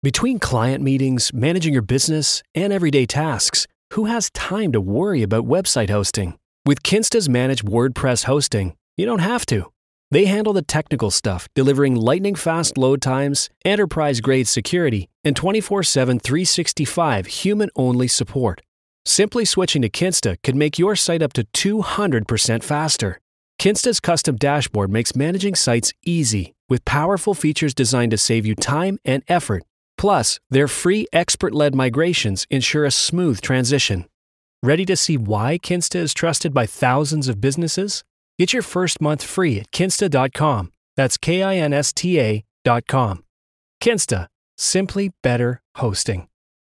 Between client meetings, managing your business, and everyday tasks, who has time to worry about website hosting? With Kinsta's managed WordPress hosting, you don't have to. They handle the technical stuff, delivering lightning-fast load times, enterprise-grade security, and 24/7 365 human-only support. Simply switching to Kinsta could make your site up to 200% faster. Kinsta's custom dashboard makes managing sites easy, with powerful features designed to save you time and effort. Plus, their free expert-led migrations ensure a smooth transition. Ready to see why Kinsta is trusted by thousands of businesses? Get your first month free at kinsta.com. That's KINSTA.com. Kinsta. Simply better hosting.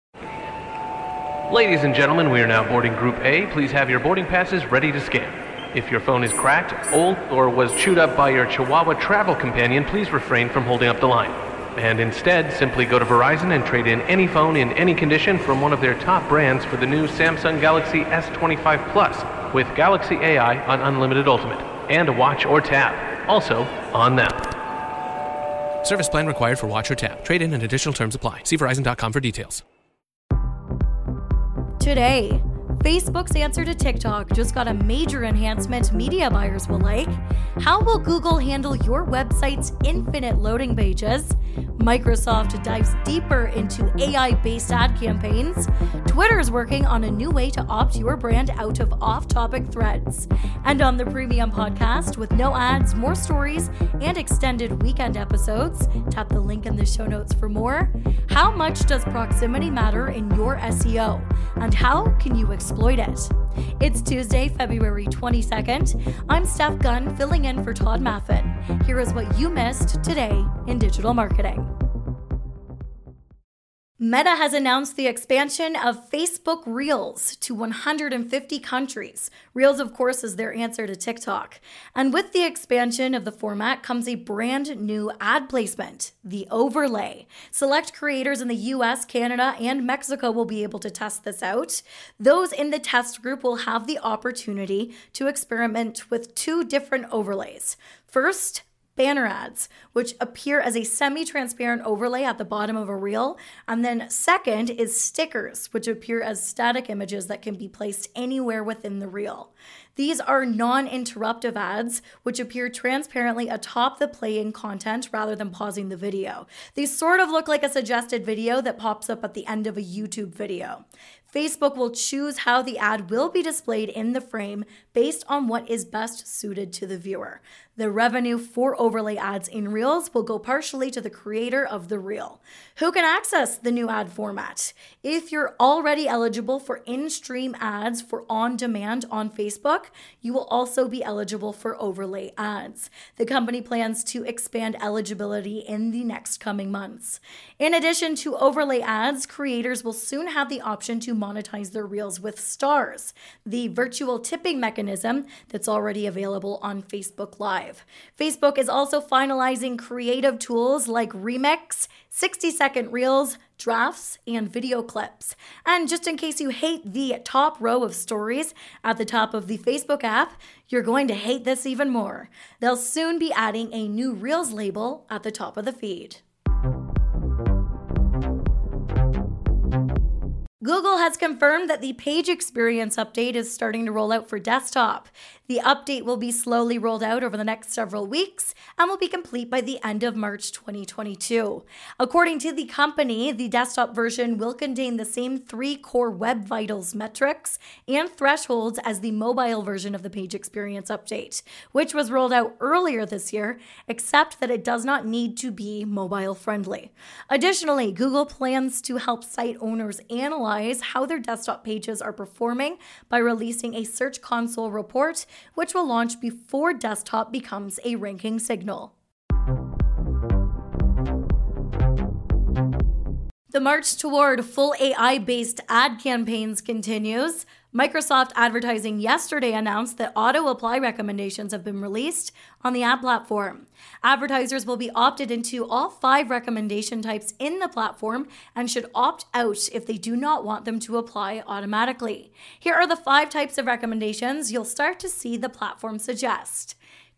Ladies and gentlemen, we are now boarding Group A. Please have your boarding passes ready to scan. If your phone is cracked, old, or was chewed up by your Chihuahua travel companion, please refrain from holding up the line. And instead, simply go to Verizon and trade in any phone in any condition from one of their top brands for the new Samsung Galaxy S25 Plus with Galaxy AI on Unlimited Ultimate and a watch or tab. Also on them. Service plan required for watch or tab. Trade in and additional terms apply. See Verizon.com for details. Today, Facebook's answer to TikTok just got a major enhancement media buyers will like. How will Google handle your website's infinite loading pages? Microsoft dives deeper into AI-based ad campaigns. Twitter's working on a new way to opt your brand out of off-topic threads. And on the Premium podcast, with no ads, more stories, and extended weekend episodes, tap the link in the show notes for more. How much does proximity matter in your SEO? And how can you exploit it? It's Tuesday, February 22nd. I'm Steph Gunn, filling in for Todd Maffin. Here is what you missed today in digital marketing. Meta has announced the expansion of Facebook Reels to 150 countries. Reels, of course, is their answer to TikTok. And with the expansion of the format comes a brand new ad placement, the overlay. Select creators in the US, Canada, and Mexico will be able to test this out. Those in the test group will have the opportunity to experiment with two different overlays. First, banner ads, which appear as a semi-transparent overlay at the bottom of a reel. And then second is stickers, which appear as static images that can be placed anywhere within the reel. These are non-interruptive ads, which appear transparently atop the playing content rather than pausing the video. These sort of look like a suggested video that pops up at the end of a YouTube video. Facebook will choose how the ad will be displayed in the frame based on what is best suited to the viewer. The revenue for overlay ads in Reels will go partially to the creator of the reel. Who can access the new ad format? If you're already eligible for in-stream ads for on-demand on Facebook, you will also be eligible for overlay ads. The company plans to expand eligibility in the next coming months. In addition to overlay ads, creators will soon have the option to monetize their reels with stars, the virtual tipping mechanism that's already available on Facebook Live. Facebook is also finalizing creative tools like Remix, 60-second reels, drafts, and video clips. And just in case you hate the top row of stories at the top of the Facebook app, you're going to hate this even more. They'll soon be adding a new Reels label at the top of the feed. Google has confirmed that the Page Experience update is starting to roll out for desktop. The update will be slowly rolled out over the next several weeks and will be complete by the end of March 2022. According to the company, the desktop version will contain the same 3 core Web Vitals metrics and thresholds as the mobile version of the Page Experience update, which was rolled out earlier this year, except that it does not need to be mobile friendly. Additionally, Google plans to help site owners analyze how their desktop pages are performing by releasing a Search Console report, which will launch before desktop becomes a ranking signal. The march toward full AI-based ad campaigns continues. Microsoft Advertising yesterday announced that auto-apply recommendations have been released on the ad platform. Advertisers will be opted into all 5 recommendation types in the platform and should opt out if they do not want them to apply automatically. Here are the 5 types of recommendations you'll start to see the platform suggest.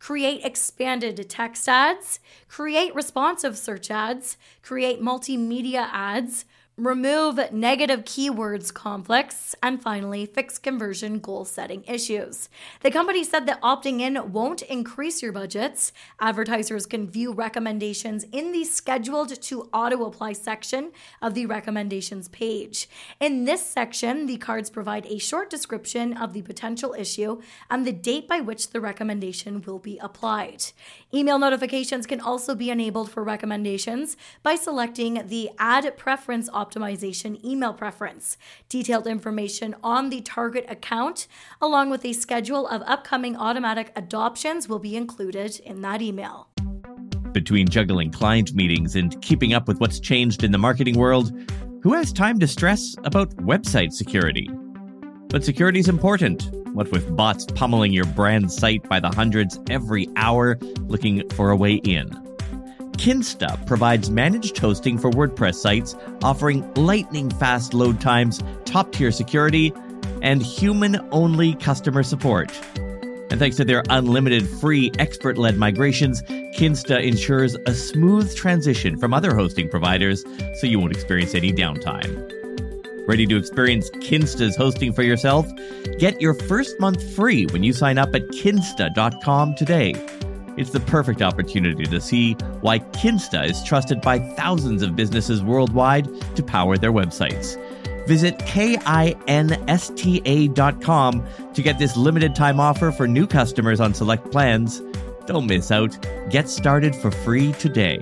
create expanded text ads, create responsive search ads, create multimedia ads, remove negative keywords conflicts, and finally, fix conversion goal setting issues. The company said that opting in won't increase your budgets. Advertisers can view recommendations in the scheduled to auto-apply section of the recommendations page. In this section, the cards provide a short description of the potential issue and the date by which the recommendation will be applied. Email notifications can also be enabled for recommendations by selecting the Add Preference Optimization email preference. Detailed information on the target account, along with a schedule of upcoming automatic adoptions, will be included in that email. Between juggling client meetings and keeping up with what's changed in the marketing world, who has time to stress about website security? But security is important. What with bots pummeling your brand site by the hundreds every hour, looking for a way in? Kinsta provides managed hosting for WordPress sites, offering lightning-fast load times, top-tier security, and human-only customer support. And thanks to their unlimited free expert-led migrations, Kinsta ensures a smooth transition from other hosting providers, so you won't experience any downtime. Ready to experience Kinsta's hosting for yourself? Get your first month free when you sign up at kinsta.com today. It's the perfect opportunity to see why Kinsta is trusted by thousands of businesses worldwide to power their websites. Visit kinsta.com to get this limited time offer for new customers on select plans. Don't miss out. Get started for free today.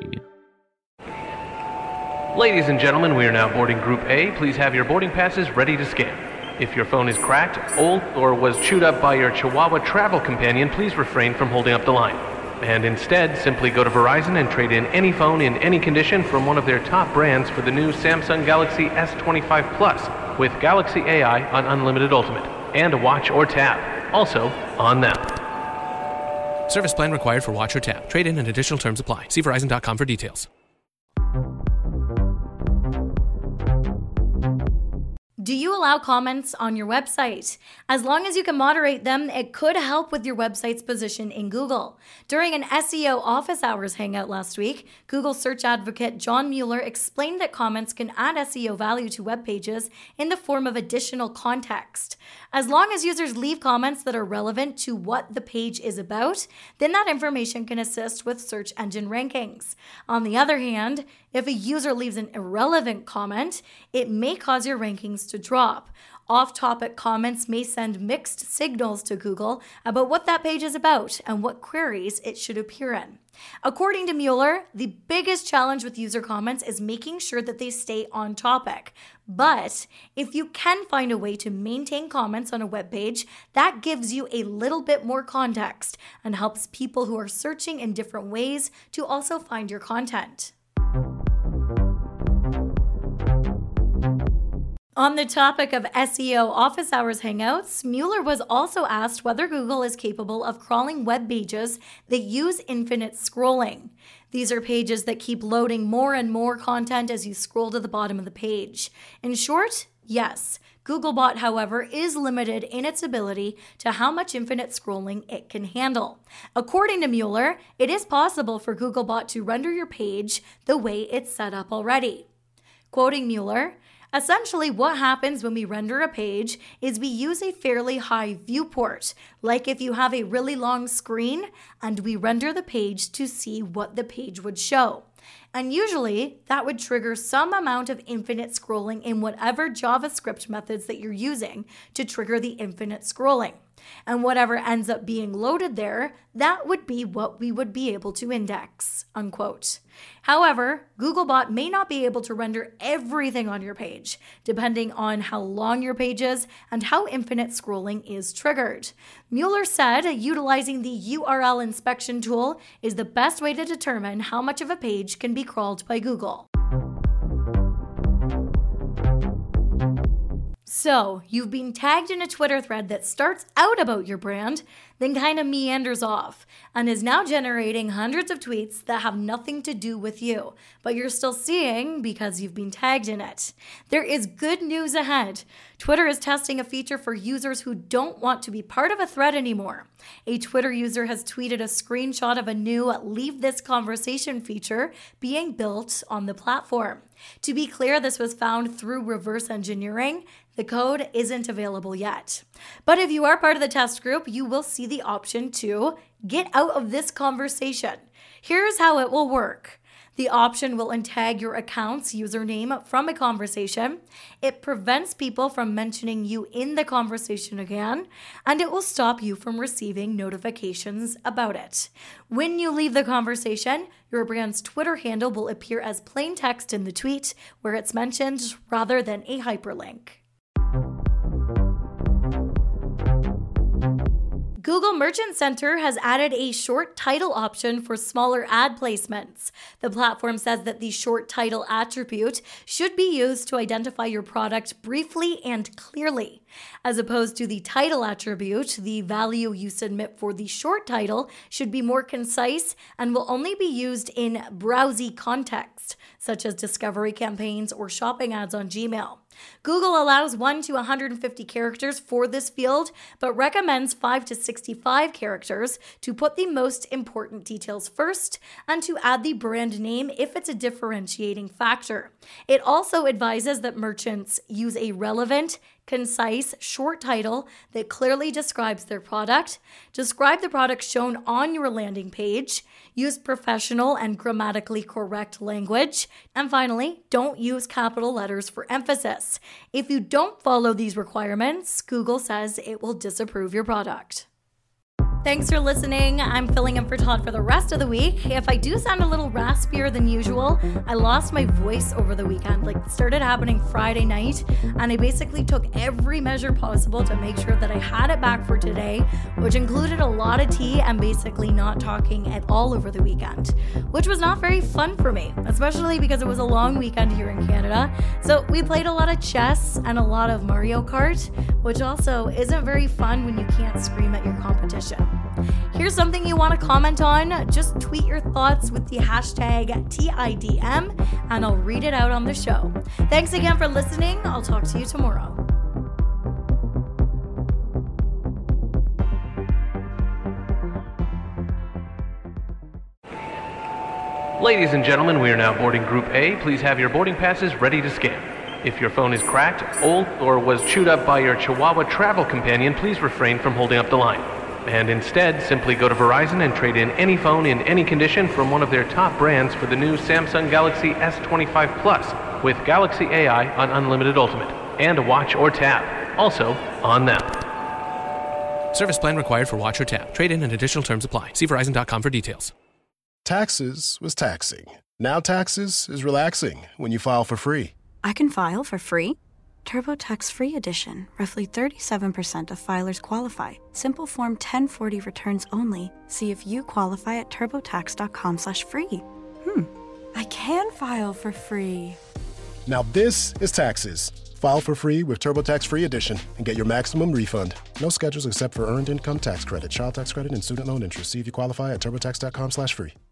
Ladies and gentlemen, we are now boarding Group A. Please have your boarding passes ready to scan. If your phone is cracked, old, or was chewed up by your Chihuahua travel companion, please refrain from holding up the line. And instead, simply go to Verizon and trade in any phone in any condition from one of their top brands for the new Samsung Galaxy S25 Plus with Galaxy AI on Unlimited Ultimate and Watch or Tap, also on them. Service plan required for Watch or Tap. Trade-in and additional terms apply. See Verizon.com for details. Do you allow comments on your website? As long as you can moderate them, it could help with your website's position in Google. During an SEO office hours hangout last week, Google search advocate John Mueller explained that comments can add SEO value to web pages in the form of additional context. As long as users leave comments that are relevant to what the page is about, then that information can assist with search engine rankings. On the other hand, if a user leaves an irrelevant comment, it may cause your rankings to drop. Off-topic comments may send mixed signals to Google about what that page is about and what queries it should appear in. According to Mueller, the biggest challenge with user comments is making sure that they stay on topic. But if you can find a way to maintain comments on a web page, that gives you a little bit more context and helps people who are searching in different ways to also find your content. On the topic of SEO office hours hangouts, Mueller was also asked whether Google is capable of crawling web pages that use infinite scrolling. These are pages that keep loading more and more content as you scroll to the bottom of the page. In short, yes. Googlebot, however, is limited in its ability to how much infinite scrolling it can handle. According to Mueller, it is possible for Googlebot to render your page the way it's set up already. Quoting Mueller, essentially, what happens when we render a page is we use a fairly high viewport, like if you have a really long screen, and we render the page to see what the page would show. And usually, that would trigger some amount of infinite scrolling in whatever JavaScript methods that you're using to trigger the infinite scrolling. And whatever ends up being loaded there, that would be what we would be able to index, unquote. However, Googlebot may not be able to render everything on your page, depending on how long your page is and how infinite scrolling is triggered. Mueller said utilizing the URL inspection tool is the best way to determine how much of a page can be crawled by Google. So, you've been tagged in a Twitter thread that starts out about your brand, then kind of meanders off, and is now generating hundreds of tweets that have nothing to do with you, but you're still seeing because you've been tagged in it. There is good news ahead. Twitter is testing a feature for users who don't want to be part of a thread anymore. A Twitter user has tweeted a screenshot of a new Leave This Conversation feature being built on the platform. To be clear, this was found through reverse engineering. The code isn't available yet. But if you are part of the test group, you will see the option to get out of this conversation. Here's how it will work. The option will untag your account's username from a conversation. It prevents people from mentioning you in the conversation again, and it will stop you from receiving notifications about it. When you leave the conversation, your brand's Twitter handle will appear as plain text in the tweet where it's mentioned rather than a hyperlink. Google Merchant Center has added a short title option for smaller ad placements. The platform says that the short title attribute should be used to identify your product briefly and clearly. As opposed to the title attribute, the value you submit for the short title should be more concise and will only be used in browsy context, such as discovery campaigns or shopping ads on Gmail. Google allows 1 to 150 characters for this field, but recommends 5 to 65 characters to put the most important details first and to add the brand name if it's a differentiating factor. It also advises that merchants use a relevant, concise, short title that clearly describes their product, describe the product shown on your landing page, use professional and grammatically correct language, and finally, don't use capital letters for emphasis. If you don't follow these requirements, Google says it will disapprove your product. Thanks for listening. I'm filling in for Todd for the rest of the week. If I do sound a little raspier than usual, I lost my voice over the weekend. It started happening Friday night, and I basically took every measure possible to make sure that I had it back for today, which included a lot of tea and basically not talking at all over the weekend, which was not very fun for me, especially because it was a long weekend here in Canada. So we played a lot of chess and a lot of Mario Kart, which also isn't very fun when you can't scream at your competition. Here's something you want to comment on. Just tweet your thoughts with the hashtag TIDM, and I'll read it out on the show. Thanks again for listening. I'll talk to you tomorrow. Ladies and gentlemen, we are now boarding Group A. Please have your boarding passes ready to scan. If your phone is cracked, old, or was chewed up by your Chihuahua travel companion, please refrain from holding up the line. And instead, simply go to Verizon and trade in any phone in any condition from one of their top brands for the new Samsung Galaxy S25 Plus with Galaxy AI on Unlimited Ultimate and a watch or tab, also on them. Service plan required for watch or tab. Trade-in and additional terms apply. See Verizon.com for details. Taxes was taxing. Now taxes is relaxing when you file for free. I can file for free? TurboTax Free Edition. Roughly 37% of filers qualify. Simple Form 1040 returns only. See if you qualify at turbotax.com/free. I can file for free. Now this is taxes. File for free with TurboTax Free Edition and get your maximum refund. No schedules except for Earned Income Tax Credit, Child Tax Credit, and Student Loan Interest. See if you qualify at turbotax.com/free.